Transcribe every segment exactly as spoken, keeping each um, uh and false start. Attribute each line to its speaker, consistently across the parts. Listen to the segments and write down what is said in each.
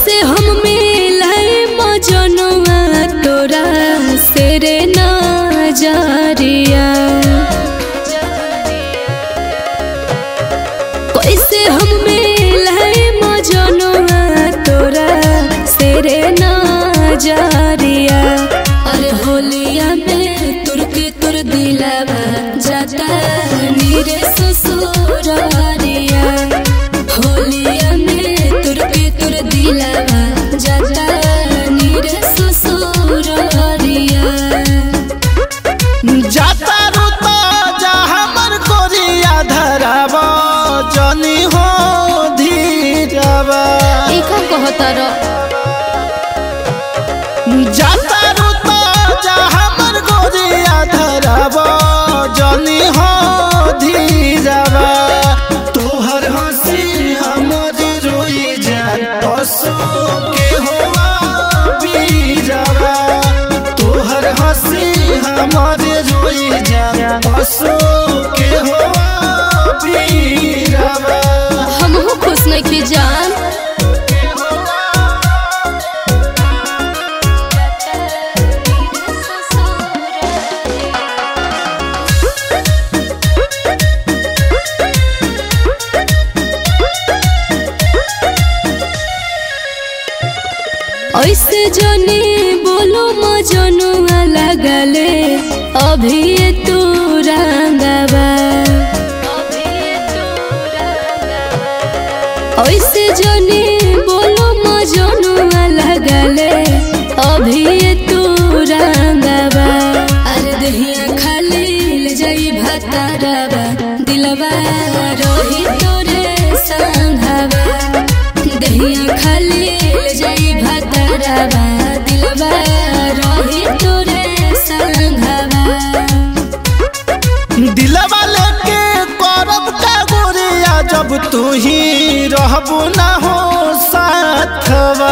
Speaker 1: कैसे हम मिलाए मजनुआ तोरा से रे नजरिया। कैसे हम मिलाए मजनुआ तोरा से रे नजरिया। अरे होलिया में तुर के तुर दिलावा जाता नीरे ससुरारिया। होलिया में तुर के तुर दिलावा जाता नीरे ससुरारिया।
Speaker 2: जाता रुता जा हमर कोरिया धरावा जनी हो धीरवा।
Speaker 1: एका कहता रो
Speaker 2: जाता रुता जा हमर कोरिया धरावा जनी हो धीरवा। तोहर हंसी हमर रोई जा हंसो के होवा बीरवा। तोहर हंसी हमर रोई जा हंसो के होवा बीरवा।
Speaker 1: हमहू खुश नहीं की जान। ऐसे जने बोलो मजनुआ लगले अभी तू रंगवा। ऐसे जने बोलो मजनुआ लगले अभी तू रंगवा। अरे दहिया खाली ले जाई भतारवा दिलवा रोही तोरे संघवा। दहिया खाली ले जाई भतारवा दिलवा रोही तोरे संघवा।
Speaker 2: दिलवा लेके करब का गोरिया जब तू ही रहबू ना हो साथवा।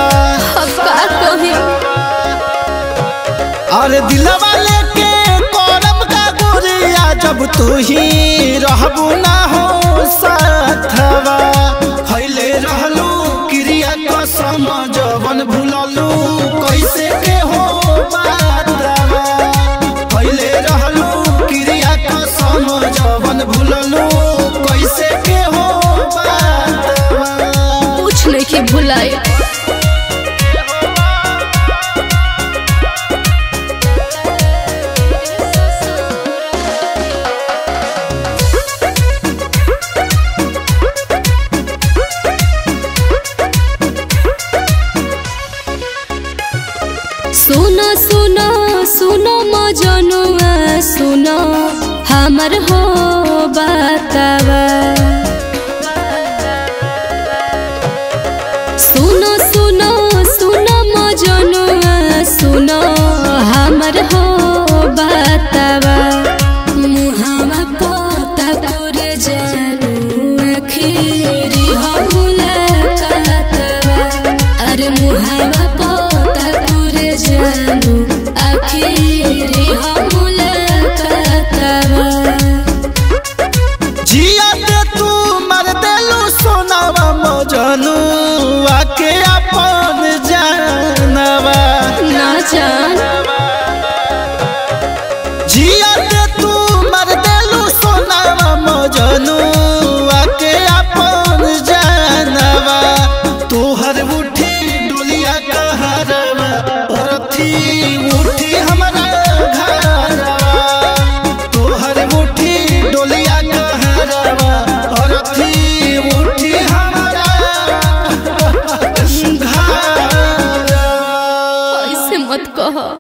Speaker 2: अरे दिलवा लेके करब का गोरिया जब तू ही रहबू ना हो साथवा। हइले रहलू क्रिया कसम जवन भूललू कैसे के हो बातवा। हइले रहलू क्रिया कसम जवन भूललू कैसे के हो बातवा।
Speaker 1: कुछ नहीं के भुलाए। सुनो सुनो सुनो मजनुआ सुनो हमर हो बातवा। सुनो सुनो सुनो मजनुआ सुनो हमर हो बातवा। मुहावा पोता तोरे जानू आखिरी हो मुलाकातवा। अरे मुहावा